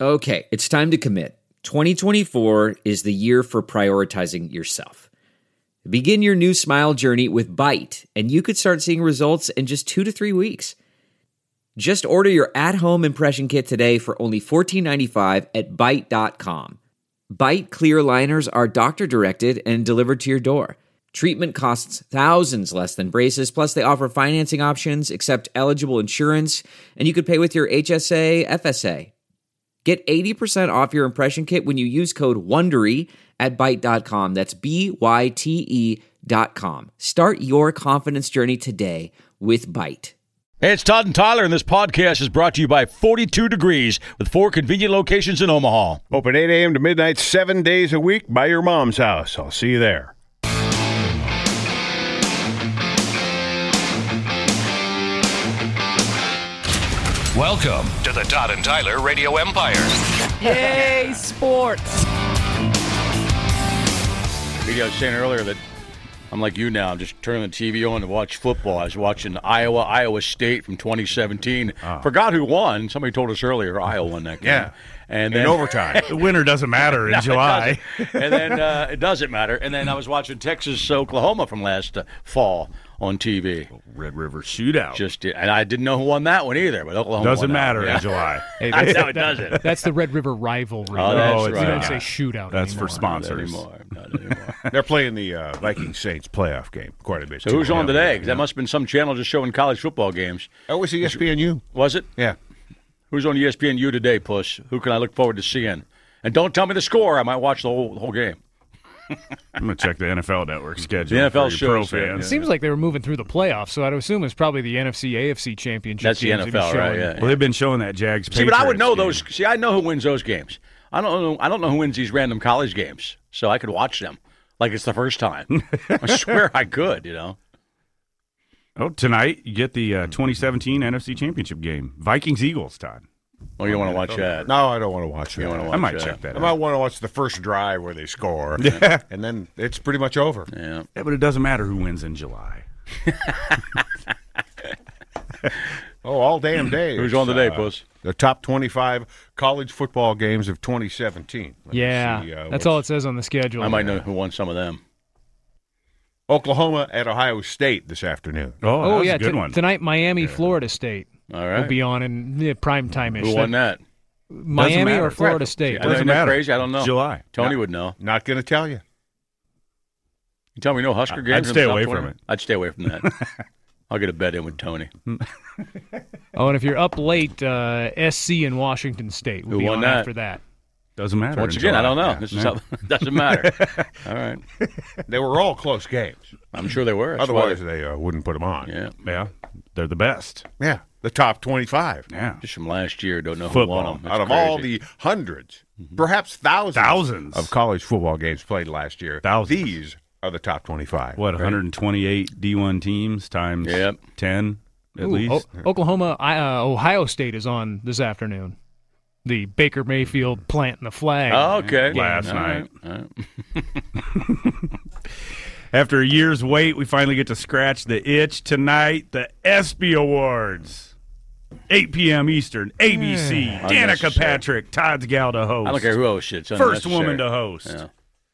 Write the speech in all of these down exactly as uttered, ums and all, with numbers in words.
Okay, it's time to commit. twenty twenty-four is the year for prioritizing yourself. Begin your new smile journey with Byte, and you could start seeing results in just two to three weeks. Just order your at-home impression kit today for only fourteen ninety-five at byte dot com. Byte clear aligners are doctor-directed and delivered to your door. Treatment costs thousands less than braces, plus they offer financing options, accept eligible insurance, and you could pay with your H S A, F S A. Get eighty percent off your impression kit when you use code WONDERY at byte dot com. That's B Y T E dot com. Start your confidence journey today with Byte. Hey, it's Todd and Tyler, and this podcast is brought to you by forty-two Degrees, with four convenient locations in Omaha. Open eight a.m. to midnight, seven days a week by your mom's house. I'll see you there. Welcome to the Todd and Tyler Radio Empire. Yay, sports. I was saying earlier that I'm like you now. I'm just turning the T V on to watch football. I was watching Iowa, Iowa State from twenty seventeen. Oh. Forgot who won. Somebody told us earlier Iowa won that game. Yeah. And then, in overtime. The winner doesn't matter in no, July. And then uh, it doesn't matter. And then I was watching Texas, Oklahoma from last uh, fall on T V. Red River Shootout. Just and I didn't know who won that one either, but Oklahoma doesn't won matter yeah. in July. Hey, I that's, know it doesn't. That's the Red River rivalry. Oh, that's oh, right. We don't yeah. say shootout That's anymore. for sponsors. Not anymore. Not anymore. They're playing the uh, Vikings Saints playoff game quite a bit. So too. who's on Yeah. today? Because that must have been some channel just showing college football games. Oh, it was E S P N U. Was it? Yeah. Who's on E S P N U today, Puss? Who can I look forward to seeing? And don't tell me the score. I might watch the whole the whole game. I'm going to check the N F L Network schedule. The N F L for you pro shows, yeah, fans. It seems like they were moving through the playoffs, so I'd assume it's probably the N F C, A F C championship. That's the games N F they'd be L, right? showing. Yeah. Well, they've been showing that Jags. See, but I would Patriots know game. those. See, I know who wins those games. I don't know. I don't know who wins these random college games, so I could watch them like it's the first time. I swear I could. You know. Oh, tonight you get the uh, twenty seventeen N F C Championship game. Vikings-Eagles, Todd. Oh, you don't want to watch that? No, I don't want to watch You that. don't want to I watch might that. check that I out. might want to watch the first drive where they score. Yeah. And then it's pretty much over. Yeah. Yeah, but it doesn't matter who wins in July. Oh, all damn day. Who's on today, uh, Puss? The top twenty-five college football games of twenty seventeen. Let me Yeah, see, uh, that's what's- all it says on the schedule. I might know who won some of them. Oklahoma at Ohio State this afternoon. Oh, that Oh, was yeah, a good t- one. tonight Miami, Florida State All right. will be on in yeah, prime time-ish. Who won that? Miami matter. or Florida Right. State? I know, isn't that matter. crazy? I don't know. July. Tony No. would know. Not going to tell you. You tell me no Husker I'd games. stay in away South from Florida? it. I'd stay away from that. I'll get a bet in with Tony. Oh, and if you're up late, uh, S C and Washington State will Who be won on that? after that. Doesn't matter. Once in again, July. I don't know. Yeah. This is Yeah. how, doesn't matter. All right. They were all close games. I'm sure they were. That's why Otherwise, they uh, wouldn't put them on. Yeah. Yeah, they're the best. Yeah. The top twenty-five. Yeah. Just from last year, don't know Football. who won them. Out of all the hundreds, perhaps thousands, Thousands. of college football games played last year, Thousands. these are the top twenty-five. What, one hundred twenty-eight D one teams times Yep. ten at Ooh, least? O- Oklahoma, I- uh, Ohio State is on this afternoon. The Baker Mayfield planting the flag. Oh, okay. Last All night. right. All right. After a year's wait, we finally get to scratch the itch tonight. The ESPY Awards. eight p.m. Eastern, A B C. Danica Unnecessary. Patrick, Todd's gal to host. I don't care who hosts it. It's First unnecessary. woman to host. Yeah.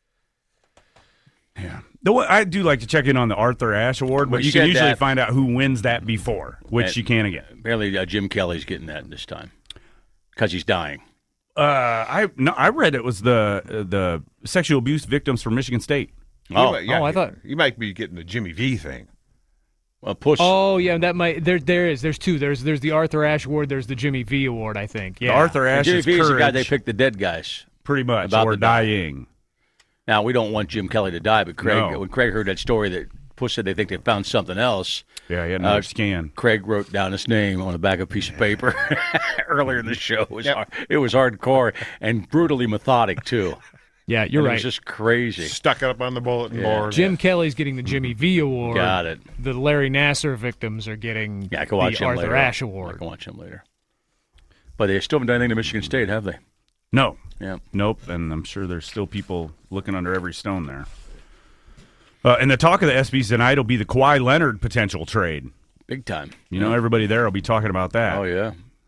Yeah. The one, I do like to check in on the Arthur Ashe Award, but Well, you said can usually that- find out who wins that before, which And- you can again. Apparently, uh, Jim Kelly's getting that this time because he's dying. Uh, I no, I read it was the uh, the sexual abuse victims from Michigan State. You Oh, might- yeah, Oh, I you- thought- you might be getting the Jimmy V thing. well, push. Oh yeah, that might there. There is. There's two. There's there's the Arthur Ashe Award. There's the Jimmy V Award. I think. Yeah. The Arthur And Ashe Jimmy is V is the guy courage, they picked the dead guys. pretty much, about or the die. dying. Now we don't want Jim Kelly to die, but Craig, No. when Craig heard that story that Push said they think they found something else, Yeah, he had another Uh, scan. Craig wrote down his name on the back of a piece of paper earlier in the show. It was hard, it was hardcore and brutally methodic too. Yeah, you're And It right. was just crazy. Stuck it up on the bulletin Yeah. board. Jim Kelly's getting the Jimmy V Award. Got it. The Larry Nasser victims are getting Yeah, I can watch the him Arthur later. Ashe I Award. can watch him later. But they still haven't done anything to Michigan State, have they? No, Yeah. nope, and I'm sure there's still people looking under every stone there. Uh, and the talk of the ESPYs tonight will be the Kawhi Leonard potential trade. Big time. You know, everybody there will be talking about that. Oh, yeah.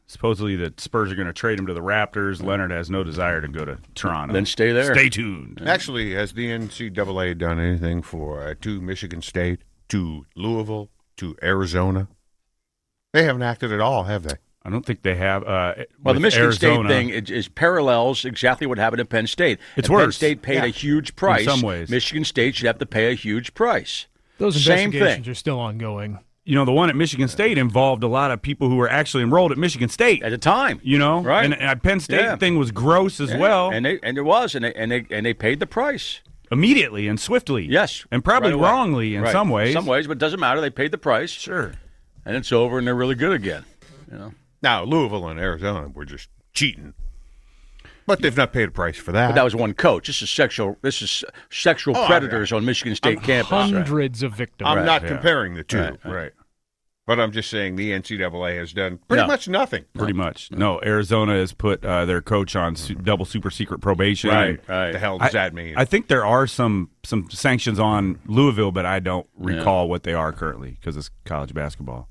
Supposedly the Spurs are going to trade him to the Raptors. Leonard has no desire to go to Toronto. Then stay there. Stay tuned. Actually, has the N C double A done anything for uh, to Michigan State, to Louisville, to Arizona? They haven't acted at all, have they? I don't think they have. Uh, Well, the Michigan Arizona, State thing is, is parallels exactly what happened at Penn State. It's and worse. Penn State paid Yeah. a huge price. some ways. Michigan State should have to pay a huge price. Those Same investigations thing. are still ongoing. You know, the one at Michigan State involved a lot of people who were actually enrolled at Michigan State. At the time. You know, Right. And uh, Penn State Yeah. thing was gross as Yeah. well. And they and it was, and they and they and they paid the price. Immediately and swiftly. Yes. And probably right away. wrongly in Right. some ways. Some ways, but it doesn't matter. They paid the price. Sure. And it's over, and they're really good again. You know. Now, Louisville and Arizona were just cheating. But they've not paid a price for that. But that was one coach. This is sexual. This is sexual Oh, predators on Michigan State campus. Hundreds of victims. I'm Right, not yeah. comparing the two. Right. Right. But I'm just saying the N C double A has done pretty No. much nothing. Pretty much. No, Arizona has put uh, their coach on su- double super secret probation. Right. Right. The hell I, does that mean? I think there are some some sanctions on Louisville, but I don't recall what they are currently because it's college basketball.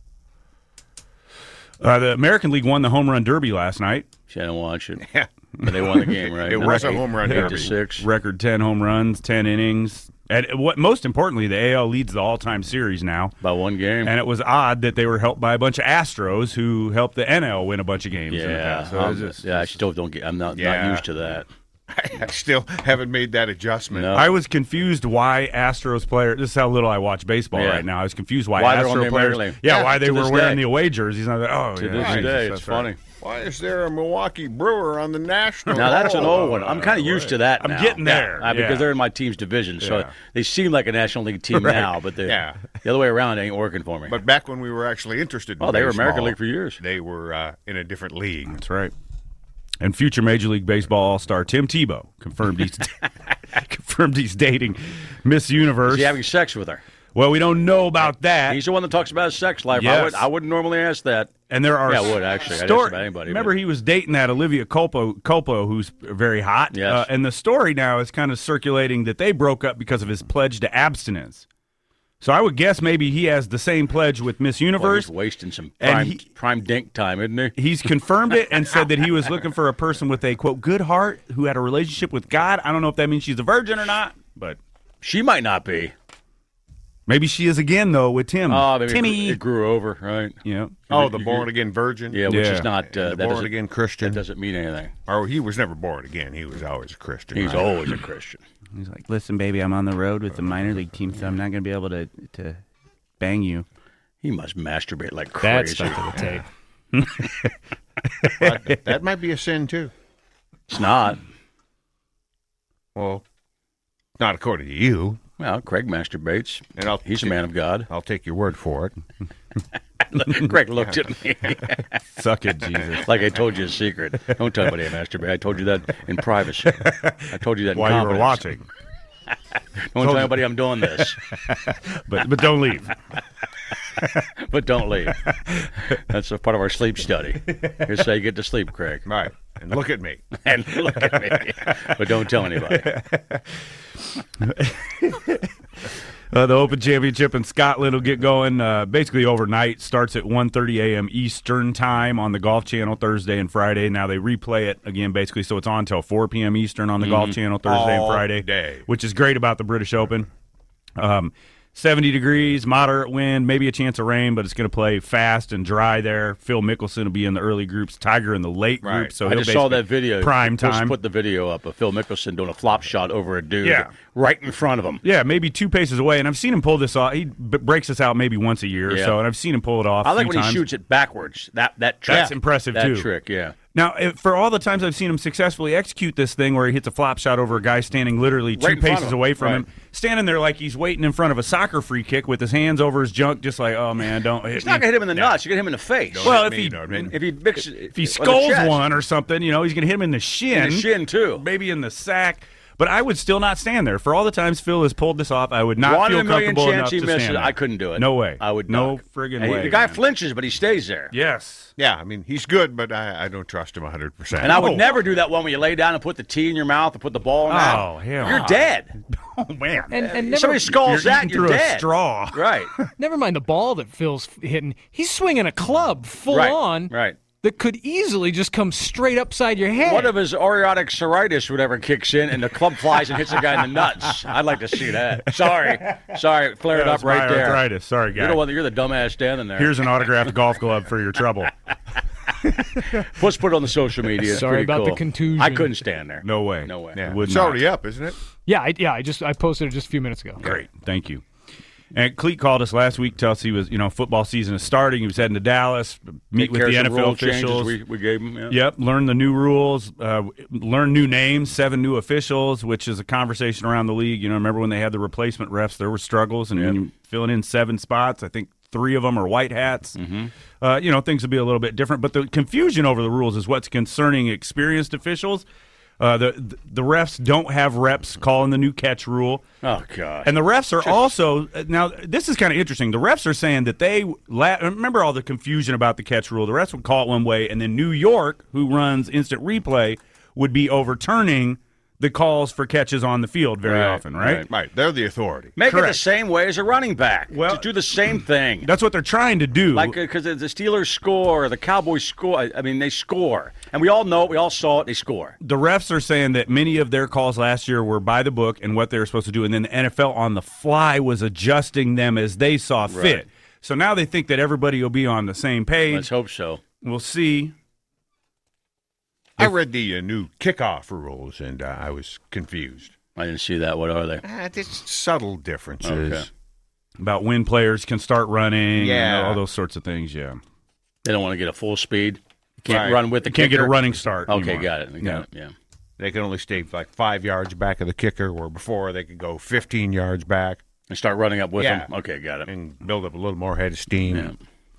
Uh, the American League won the home run derby last night. I didn't watch it. Yeah. But they won the game, right? It was a home run Eight derby. to six. Record ten home runs, ten innings. And what most importantly, the A L leads the all-time series now. By one game. And it was odd that they were helped by a bunch of Astros who helped the N L win a bunch of games in the yeah. past. So um, it's just- yeah. I still don't get. I'm not Yeah. not used to that. I still haven't made that adjustment. No. I was confused why Astros players. This is how little I watch baseball Yeah. right now. I was confused why, Why they're on Astro the players. American League. Yeah, Yeah, why they to were this wearing day. the away jerseys. And I was like, oh, To yeah, this Jesus, day, that's it's right. funny. Why is there a Milwaukee Brewer on the national? Now that's an Oh, old one. I'm kind of used to that. I'm now. getting there. Yeah, uh, because Yeah. they're in my team's division, so Yeah. they seem like a National League team Right. now. But they- Yeah. the other way around ain't working for me. But back when we were actually interested in oh, they were baseball, American League for years. They were uh, in a different league. That's right. And future Major League Baseball All-Star Tim Tebow confirmed he's confirmed he's dating Miss Universe. Is he having sex with her? Well, we don't know about that. He's the one that talks about his sex life. I, Yes. would, I wouldn't normally ask that. And there are Yeah, I would, actually. I'd ask stor- about anybody, Remember, but- he was dating that Olivia Culpo, Culpo who's very hot. Yes. Uh, and the story now is kind of circulating that they broke up because of his pledge to abstinence. So I would guess maybe he has the same pledge with Miss Boy, Universe. he's wasting some And prime, he- prime dink time, isn't he? He's confirmed it and said that he was looking for a person with a, quote, good heart who had a relationship with God. I don't know if that means she's a virgin or not, but She might not be. maybe she is again, though, with Tim. Oh, maybe Timmy. It grew over, right? You know, Oh, the born again virgin. Yeah, which Yeah. is not. Uh, the that born doesn't- again Christian. That doesn't mean anything. Oh, he was never born again. He was always a Christian. He's right? always a Christian. He's like, listen, baby, I'm on the road with the minor league team, so I'm not going to be able to to bang you. He must masturbate like That's crazy. stuck to the tape. But that might be a sin too. It's not. Well, not according to you. Well, Craig masturbates. And I'll He's a man of God. I'll take your word for it. Greg looked at me suck it, Jesus. like I told you a secret. Don't tell anybody I masturbate. I told you that in privacy. I told you that in While you were confidence. watching. Don't tell anybody I'm doing this, But, but don't leave. but don't leave. That's a part of our sleep study. Here's how you get to sleep, Craig. Right. And look at me. And look at me. But don't tell anybody. Uh, the Open Championship in Scotland will get going uh, basically overnight. Starts at one thirty a.m. Eastern time on the Golf Channel Thursday and Friday. Now they replay it again basically, so it's on until four p.m. Eastern on the Golf Channel Thursday All and Friday, day. which is great about the British Open. Um, seventy degrees, moderate wind, maybe a chance of rain, but it's going to play fast and dry there. Phil Mickelson will be in the early groups, Tiger in the late Right. groups. So I he'll just saw basically- that video. Prime Just time. put the video up of Phil Mickelson doing a flop shot over a dude Yeah. right in front of him. Yeah, maybe two paces away, and I've seen him pull this off. He b- breaks this out maybe once a year or Yeah. so, and I've seen him pull it off. I a like few when he times. shoots it backwards. That that trick. That's impressive, that too. trick, yeah. Now, if, for all the times I've seen him successfully execute this thing where he hits a flop shot over a guy standing literally two Right in front paces of him. away from Right. him, standing there like he's waiting in front of a soccer free kick with his hands over his junk, just like, oh, man, don't hit It's me. not gonna hit him in the nuts. You're gonna hit him in the face. Well, hit if me, he don't hit me. if he mixes, if he skulls one or something, you know, he's going to hit him in the shin. in the shin too. Maybe in the sack. But I would still not stand there. For all the times Phil has pulled this off, I would not One feel in a million comfortable chance enough he to misses. stand there. I couldn't do it. No way. I would No not. friggin' And way. The guy man. flinches, but he stays there. Yes. Yeah, I mean, he's good, but I, I don't trust him one hundred percent. And I would No. never do that one where you lay down and put the tea in your mouth and put the ball in that. Oh, hell You're no. dead. Oh, man. And, and If never, somebody skulls You're that, eating you're through dead. a straw. Right. never mind the ball that Phil's hitting. He's swinging a club full right. on. Right. that could easily just come straight upside your head. What if his aortic psoriasis whatever kicks in and the club flies and hits the guy in the nuts? I'd like to see that. Sorry. Sorry, it flared Yeah, up it's right my there. arthritis. Sorry, guy. You're the, one, you're the dumbass standing there. Here's an autographed golf glove for your trouble. Let's put it on the social media. It's Sorry pretty about the cool. contusion. I couldn't stand there. No way. No way. Yeah. Would It's not. already up, isn't it? Yeah, I, yeah. I just I posted it just a few minutes ago. Great. Thank you. And Cleat called us last week, tell us he was, you know, football season is starting. He was heading to Dallas, meet Take with care the of N some F L rule changes officials. We, we gave him. Yeah. Yep, learn the new rules, uh, learn new names, seven new officials, which is a conversation around the league. You know, remember when they had the replacement refs, there were struggles, and Yep. when you're filling in seven spots, I think three of them are white hats. Mm-hmm. Uh, you know, things would be a little bit different. But the confusion over the rules is what's concerning experienced officials. Uh, the the refs don't have reps calling the new catch rule. Oh, God. And the refs are also now. This is kind of interesting. The refs are saying that they la- remember all the confusion about the catch rule. The refs would call it one way, and then New York, who runs instant replay, would be overturning the calls for catches on the field very Right, often. Right? right. Right. They're the authority. Make it the Correct. same way as a running back. Well- Just do the same thing. That's what they're trying to do. Like, because the Steelers score, the Cowboys score. I mean, they score. And we all know it. We all saw it. They score. The refs are saying that many of their calls last year were by the book and what they were supposed to do, and then the N F L on the fly was adjusting them as they saw fit. Right. So now they think that everybody will be on the same page. Let's hope so. We'll see. I read the uh, new kickoff rules, and uh, I was confused. I didn't see that. What are they? Uh, just subtle differences. Okay. About when players can start running, Yeah. and all those sorts of things. Yeah, They don't want to get a full speed. You can't Right. run with the you can't get a kicker? running start. Okay, anymore. got it. Got Yeah. it. Yeah. They can only stay like five yards back of the kicker, where before they could go fifteen yards back And start running up with Yeah. them. Okay, got it. and build up a little more head of steam. Yeah.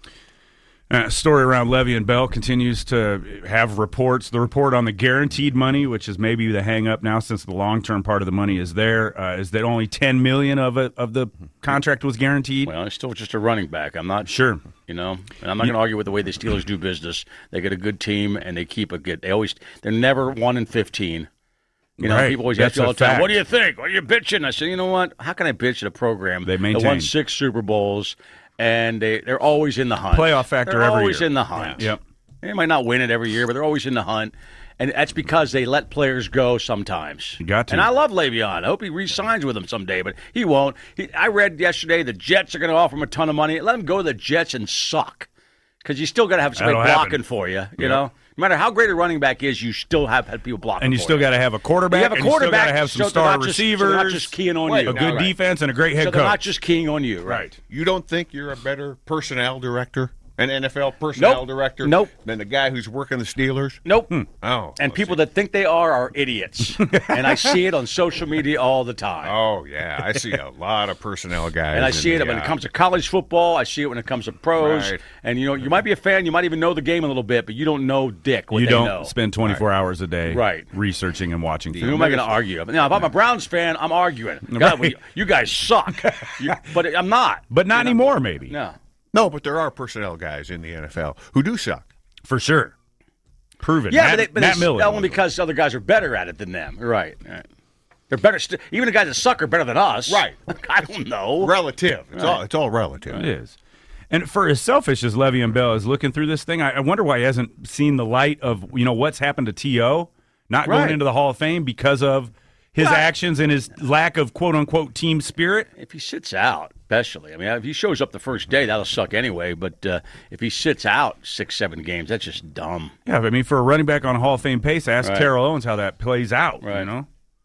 Uh, story around Levy and Bell continues to have reports. The report on the guaranteed money, which is maybe the hang up now since the long term part of the money is there, uh, is that only ten million of it of the contract was guaranteed. Well, it's still just a running back. I'm not Sure. You know, and I'm not going to argue with the way the Steelers do business. They get a good team and they keep a good. They always they're never one in fifteen. You know, Right. people always That's ask me all a the time, fact. "What do you think? What are you bitching?" I say, "You know what? How can I bitch at a program They that won maintain. six Super Bowls and they they're always in the hunt, Playoff factor They're every always year. in the hunt. Yep. They might not win it every year, but they're always in the hunt." And that's because they let players go sometimes. You got to. And I love Le'Veon. I hope he re-signs with them someday, but he won't. He, I read yesterday the Jets are going to offer him a ton of money. Let him go to the Jets and suck. Because you still got to have somebody That'll blocking happen. for you, you Yep. know? No matter how great a running back is, you still have had people blocking And you for still got to have a quarterback. You have a and you still quarterback, got to have some so they're star not just- so receivers. they're not just keying on Wait, you. a good Right. defense and a great head So coach. they're not just keying on you, right? You don't think you're a better personnel director, an N F L personnel Nope. director, Nope. than the guy who's working the Steelers? Nope. Oh, And let's people see. that think they are are idiots. And I see it on social media all the time. Oh yeah, I see a lot of personnel guys, And I in see it the, when it uh, comes to college football. I see it when it comes to pros. Right. And, you know, you might be a fan. You might even know the game a little bit, but you don't know dick what you they don't know. spend twenty-four hours a day Right. researching and watching Who film. am I going to argue? Now, if I'm a Browns fan, I'm arguing. God, well, you, you guys suck. You, but I'm not. But not You know? anymore, maybe. No. No, but there are personnel guys in the N F L who do suck. For sure. Proven. Yeah, Matt, but, they, but Matt it's Miller. only because other guys are better at it than them. Right. right. They're better. St- even the guys that suck are better than us. Right. I don't know. Relative. It's all it's all relative. It is. And for as selfish as Le'Veon Bell is looking through this thing, I, I wonder why he hasn't seen the light of, you know, what's happened to T O not Right. going into the Hall of Fame because of his Right. actions and his lack of quote-unquote team spirit. If he sits out, especially, I mean, if he shows up the first day, that'll suck anyway. But uh, if he sits out six, seven games, that's just dumb. Yeah, I mean, for a running back on a Hall of Fame pace, ask Right. Terrell Owens how that plays out, you Right. know?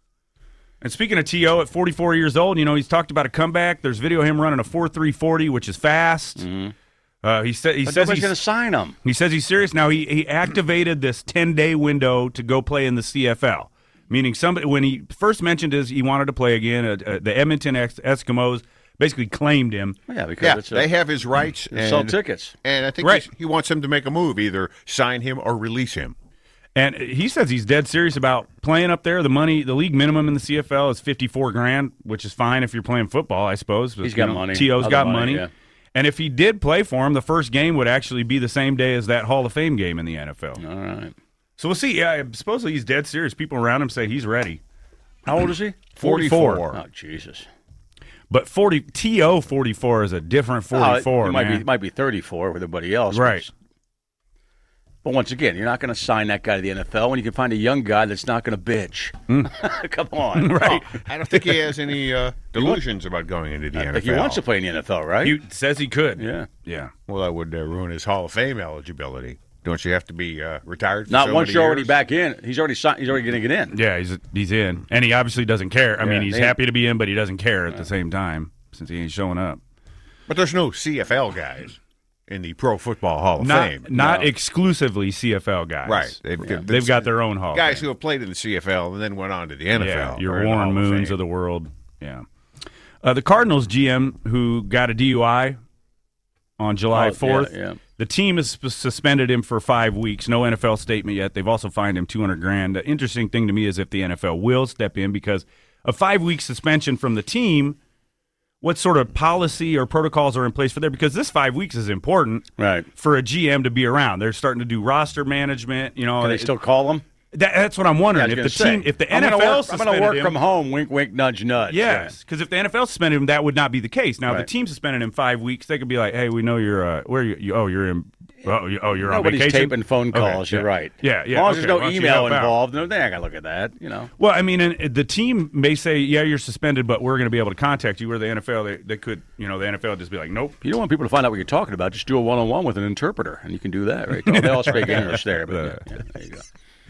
And speaking of T O, at forty-four years old, you know, he's talked about a comeback. There's video of him running a four three forty, which is fast. Mm-hmm. Uh, he, sa- he But says nobody's he's going to sign him. He says he's serious. Now, he, he activated this ten-day window to go play in the C F L, meaning somebody when he first mentioned his he wanted to play again, uh, uh, the Edmonton Ex- Eskimos basically claimed him. Yeah, because Yeah, it's a, they have his rights. they And, sell tickets. and I think Right. he's- he wants him to make a move, either sign him or release him. And he says he's dead serious about playing up there. The money, the league minimum in the C F L is fifty-four grand, which is fine if you're playing football, I suppose. But, He's you got know, money. T O's Other got money, money. yeah. And if he did play for him, the first game would actually be the same day as that Hall of Fame game in the N F L. All right. So we'll see. Yeah, supposedly he's dead serious. People around him say he's ready. How old is he? forty-four. Oh, Jesus. But forty T O forty-four is a different forty-four. Oh, it might man. be might be thirty-four with everybody else. Right. But once again, you're not going to sign that guy to the N F L when you can find a young guy that's not going to bitch. Mm. Come on. Right. Oh, I don't think he has any uh, delusions about going into the I N F L. think he wants to play in the N F L, right? He says he could. Yeah. Yeah. Well, that would uh, ruin his Hall of Fame eligibility. Don't you have to be uh, retired for Not so once many you're already years? back in. He's already signed, He's already going to get in. Yeah, he's he's in. And he obviously doesn't care. I Yeah, mean, he's they- happy to be in, but he doesn't care at the same time since he ain't showing up. But there's no C F L guys in the Pro Football Hall of Not, Fame. not No. exclusively C F L guys. Right. They've, Yeah. They've got their own Hall of guys Fame. who have played in the C F L and then went on to the N F L. Yeah, your are in the Warren Hall of Moons Fame. of the world. Yeah. Uh, the Cardinals G M who got a D U I on July Oh, fourth, yeah, yeah. the team has sus- suspended him for five weeks. No N F L statement yet. They've also fined him two hundred grand. The interesting thing to me is if the N F L will step in, because a five-week suspension from the team, what sort of policy or protocols are in place for there? Because this five weeks is important Right. for a G M to be around. They're starting to do roster management. You know, Can they it- still call him? that, that's what I'm Yeah, I wondering. was if gonna the team, say, if the I'm N F L gonna work, I'm suspended going to work him, from home. Wink, wink, nudge, nudge. yes, because if the N F L suspended him, that would not be the case. Now, if Right. the team suspended him five weeks, they could be like, "Hey, we know you're uh, where you, you oh you're in oh, you, oh you're Nobody's on vacation." taping phone Okay, calls. yeah. You're right. Yeah, yeah. As long as okay, there's why no don't you email help out? involved, no, they ain't got to look at that. You know. Well, I mean, and the team may say, "Yeah, you're suspended, but we're going to be able to contact you." Where the N F L, they, they could, you know, the N F L would just be like, "Nope." You don't want people to find out what you're talking about. Just do a one-on-one with an interpreter, and you can do that, right? They all speak English there, but yeah, yeah, there you go.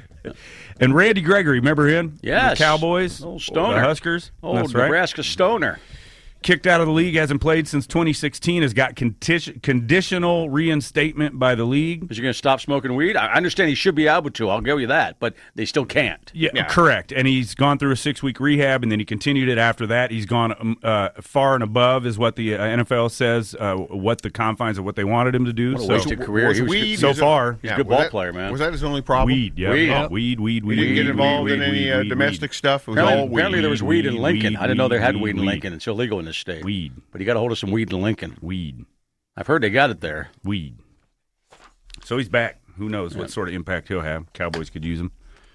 And Randy Gregory, remember him? Yes. The Cowboys, Old Stoner. the Huskers. Old That's right. Nebraska Stoner. Kicked out of the league, hasn't played since twenty sixteen, has got conti- conditional reinstatement by the league. Is he going to stop smoking weed? I understand he should be able to. I'll give you that, but they still can't. Yeah, Yeah. correct. And he's gone through a six-week rehab, and then he continued it after that. He's gone um, uh, far and above, is what the uh, N F L says, uh, what the confines of what they wanted him to do. What a So, wasted career. Was He was weed good- so is it- far, He's a good was ball that- player, man. Was that his only problem? weed, yeah, Weed. yeah. weed, weed, weed. He didn't weed, get involved weed, in weed, any weed, uh, weed, domestic weed. stuff. It was Apparently, all weed. apparently there was weed in weed, Lincoln. weed, I didn't know they had weed, weed in weed. Lincoln. It's illegal in this state. Weed, But you got a hold of some weed in Lincoln. weed, I've heard they got it there. weed. So he's back. Who knows what sort of impact he'll have? Cowboys could use him.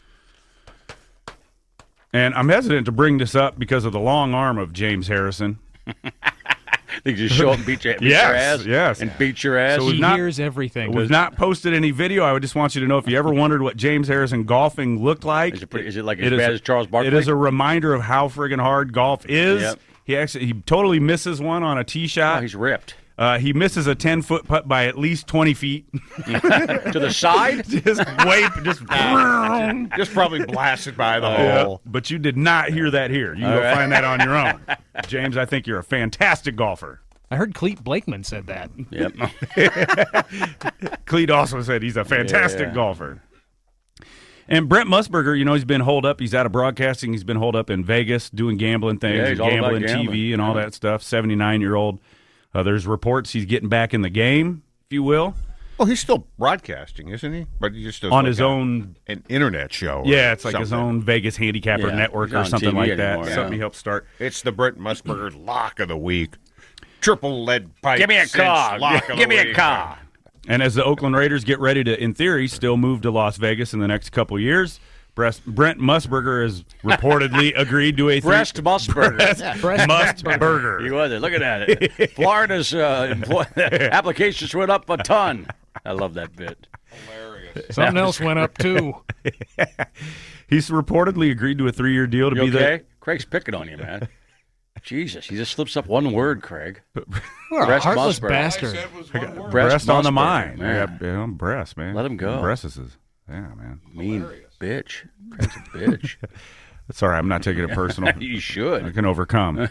And I'm hesitant to bring this up because of the long arm of James Harrison. They just show up and beat, your, beat Yes, your ass. yes. And beat your ass. So He we've not- hears everything. We've not posted any video. I would just want you to know if you ever wondered what James Harrison golfing looked like. Is it, pretty, is it like as It is bad a- as Charles Barkley? It is a reminder of how friggin' hard golf is. Yep. He actually he totally misses one on a tee Oh, shot. he's ripped. Uh, he misses a ten foot putt by at least twenty feet. To the side? just way, just. Just probably blasted by the Yeah, hole. but you did not hear that here. You can go right. find that on your own. James, I think you're a fantastic golfer. I heard Cleet Blakeman said that. Yep. Cleet also said he's a fantastic Yeah. golfer. And Brent Musburger, you know, he's been holed up. He's out of broadcasting. He's been holed up in Vegas doing gambling things, Yeah, and he's all about gambling T V gambling. and all Yeah. that stuff. seventy-nine-year-old. Uh, there's reports he's getting back in the game, if you will, Well, he's still broadcasting, isn't he? But he just does on like his a- own. an internet show. or Yeah, it's like his something. own Vegas handicapper Yeah, network he's or on something T V like that. anymore, Something yeah. he helped start. It's the Brent Musburger lock of the week. Triple lead pipe. Give me a cinch car. lock of Give the me a week. car. And as the Oakland Raiders get ready to, in theory, still move to Las Vegas in the next couple years, Brest, Brent Musburger has reportedly agreed to a three- Breast Musburger. Breast Musburger. You was it. Looking at it. Florida's uh, employ- applications went up a ton. I love that bit. Something else went up too. He's reportedly agreed to a three-year deal to You be okay? Craig's picking on you, man. Jesus, he just slips up one word, Craig. What a Breast heartless Musburger. bastard. the breast on the Musburger, mind. man. Yeah, yeah, breast, man. Let him go. Breasts is, yeah, man. Mean bitch. Craig's a bitch. That's all right. I'm not taking it personal. You I should. can overcome.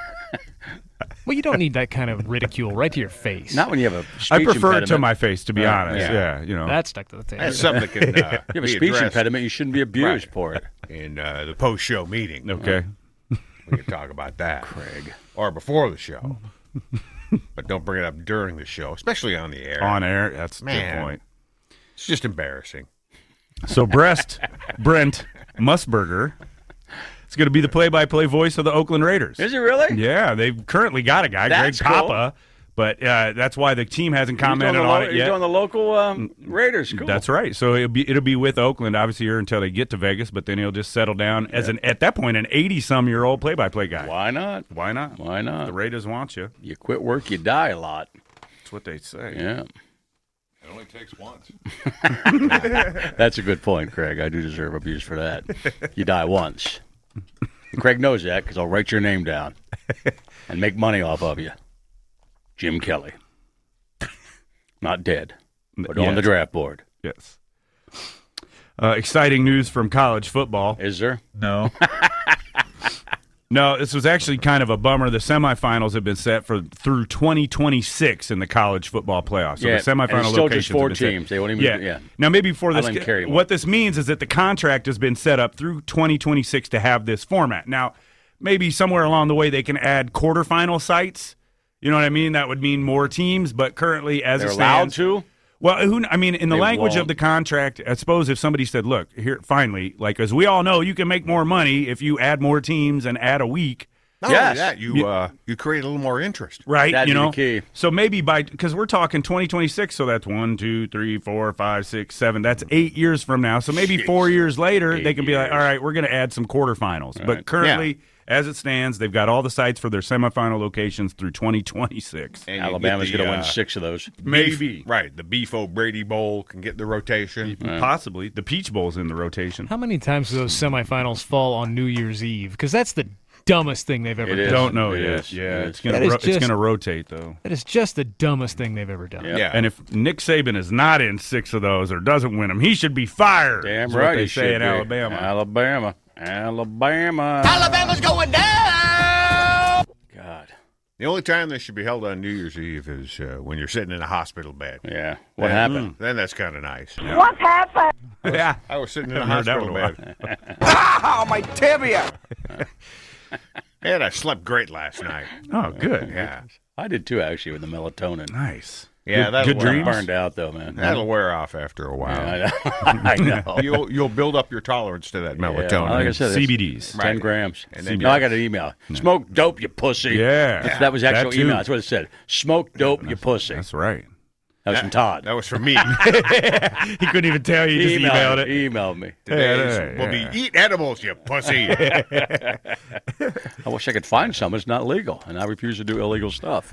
Well, you don't need that kind of ridicule right to your face. Not when you have a speech I prefer it impediment. to my face, to be Yeah, honest. yeah. Yeah, you know. That stuck to the tape. That's something that can uh, You have a be speech addressed impediment. You shouldn't be abused Right. for it. in uh, the post-show meeting. okay. We can talk about that. Craig. Or before the show. But don't bring it up during the show, especially on the air. On air. That's a good Man. point. It's just embarrassing. So breast Brent Musburger is going to be the play-by-play voice of the Oakland Raiders. Is he really? Yeah, they've currently got a guy, That's Greg cool. Papa, but uh, that's why the team hasn't He's doing commented the on lo- it he's yet. doing the local um, Raiders. Cool. That's right. So it'll be it'll be with Oakland, obviously, here until they get to Vegas. But then he'll just settle down as an at that point an eighty-some-year-old play-by-play guy. Why not? Why not? Why not? The Raiders want you. You quit work, you die a lot. That's what they say. Yeah. It only takes once. That's a good point, Craig. I do deserve abuse for that. You die once. And Craig knows that because I'll write your name down and make money off of you. Jim Kelly. Not dead, but Yes. on the draft board. Yes. Uh, exciting news from college football. Is there? No. No, this was actually kind of a bummer. The semifinals have been set for through twenty twenty-six in the college football playoffs. So Yeah, the and semifinal it's still locations just four have been set. teams. They won't even- yeah. yeah. Now, maybe before I'll this, let 'em carry one. what this means is that the contract has been set up through twenty twenty-six to have this format. Now, maybe somewhere along the way they can add quarterfinal sites. You know what I mean? That would mean more teams. But currently, as They're it allowed stands, to? well, who, I mean, in the They language of won't. the contract, I suppose if somebody said, look, here, finally, like, as we all know, you can make more money if you add more teams and add a week, Not Yes. only that, you, uh, you create a little more interest. right? That'd you be the know, key. So maybe by, because we're talking twenty twenty-six, so that's one, two, three, four, five, six, seven. That's eight years from now. So maybe four years later, Eight they can be like, years. all right, we're going to add some quarterfinals. But Right. currently, as it stands, they've got all the sites for their semifinal locations through twenty twenty-six. And you Alabama's get going the, to win uh, six of those. Maybe. Right. The Beef O'Brady Bowl can get the rotation. Possibly. The Peach Bowl's in the rotation. How many times do those semifinals fall on New Year's Eve? Because that's the dumbest thing they've ever It done. is. Don't know It yet. is. Yeah, It it's is. gonna That is ro- it's just- gonna rotate though. That is just the dumbest thing they've ever done. Yeah. Yeah. And if Nick Saban is not in six of those or doesn't win them, he should be fired. Damn is right what they he say should in be. Alabama. Alabama. Alabama. Alabama's going down! God. The only time they should be held on New Year's Eve is uh, when you're sitting in a hospital bed. Yeah. What Then- happened? Then that's kind of nice. Yeah, I was sitting in a Haven't heard that hospital one bed. Oh, my tibia! And I slept great last night. Oh, good. Yeah. I did too, actually, with the melatonin. Nice. Yeah, Good- that'll good wear I'm dreams? off. burned out, though, man. That'll wear off after a while. Yeah, I know. I know. You'll you'll build up your tolerance to that Yeah, melatonin. like I said, C B it's Ds. ten Right. grams. And then no, I you- got an email. Smoke dope, you pussy. Yeah. That's- that was the That actual too. email. That's what it said. Smoke dope, you pussy. That's right. That was from Todd. That was from me. He couldn't even tell you. He just emailed it. He emailed me. Today's Yeah, will yeah. be eat edibles, you pussy. I wish I could find some. It's not legal, and I refuse to do illegal stuff.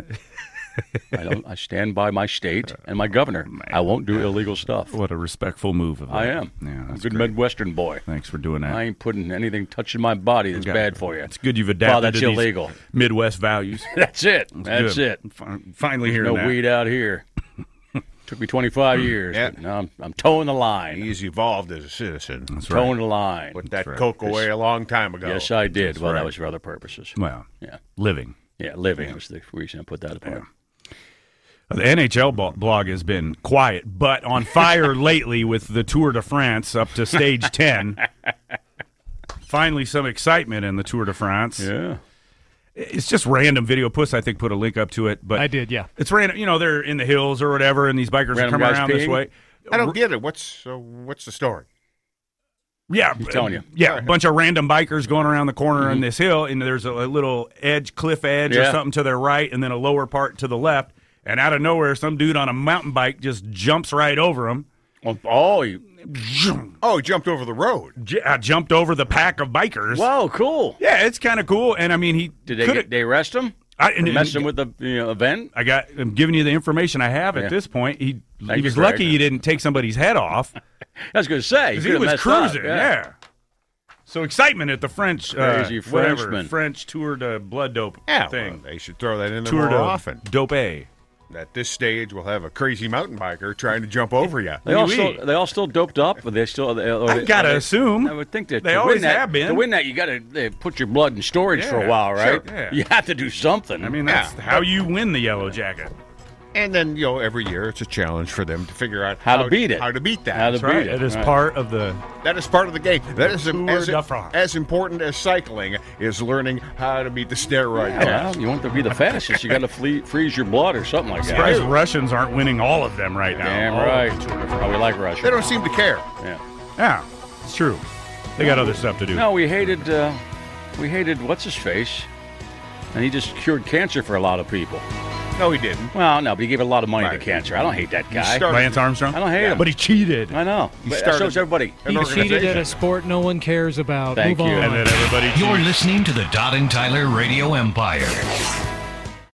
I don't. I stand by my state and my governor. I won't do illegal stuff. What a respectful move of that. I am. Yeah, I'm a that's good great. Midwestern boy. Thanks for doing that. I ain't putting anything touching my body that's Okay. bad for you. It's good you've adapted Well, that's to these illegal. Midwest values. That's it. That's Good. it. Fi- Finally hearing No that. weed out here. Took me twenty-five years. Yeah. But now I'm, I'm towing the line. He's evolved as a citizen. That's Towing right. the line. Put that right. coke away a long time ago. Yes, I did. That's Well, right. that was for other purposes. Well, Yeah. living. Yeah, living was the reason I put that apart. The N H L bo- blog has been quiet, but on fire lately with the Tour de France up to stage ten. Finally, some excitement in the Tour de France. Yeah. It's just random video. Puss, I think, put a link up to it. But I did, yeah. It's random. You know, they're in the hills or whatever, and these bikers are Random coming guys around this peeing? way. I don't get it. What's uh, what's the story? Yeah, He's telling you. Yeah, a bunch of random bikers going around the corner on this hill, and there's a, a little edge, cliff edge or Yeah. something to their right, and then a lower part to the left. And out of nowhere, some dude on a mountain bike just jumps right over them. Oh, oh you, Oh, he jumped over the road. J- uh, jumped over the pack of bikers. wow, cool. Yeah, it's kind of cool. And I mean, he Did they coulda- get, they arrest him? I, and, Messed him with the you know, event? I got. I'm giving you the information I have at Yeah. this point. He he Thanks, was Greg. lucky he didn't take somebody's head off. I was going to say. 'Cause He, he was messed up. cruising, yeah. So excitement at the French, uh, Crazy whatever, Frenchman. French Tour de Blood Dope Yeah, thing. well, they should throw that in there Tour more de often. Dope A. At this stage, we'll have a crazy mountain biker trying to jump over you. They all, Oui, still, oui. they all still doped up? But they still. They, or I they- gotta they- assume. I would think that They to always win that, have been. To win that, you got to put your blood in storage for Yeah, a while, right? sure, yeah. You have to do something. I mean, that's Yeah. how you win the Yellow Jacket. And then, you know, every year it's a challenge for them to figure out How to beat it. How to beat that. How to That's right. beat it. It is Right. part of the. That is part of the game. That is Tour as, de France. as important as cycling is learning how to beat the steroid Yeah, test. well, you want to be the fastest, you got to flee, freeze your blood or something like that. Surprised Russians aren't winning all of them right now. Damn All of right. the Tour de France. Oh, we like Russia. They don't seem to care. Yeah. Yeah, it's true. They got other stuff to do. No, we hated. Uh, we hated what's his face, and he just cured cancer for a lot of people. No, he didn't. Well, no, but he gave a lot of money Right. to cancer. I don't hate that guy. started- Lance Armstrong. I don't hate him. But he cheated. I know. He But started- so does everybody. An He cheated at organization. a sport no one cares about. Thank Move you. on. And then everybody You're cheated. listening to the Todd and Tyler Radio Empire.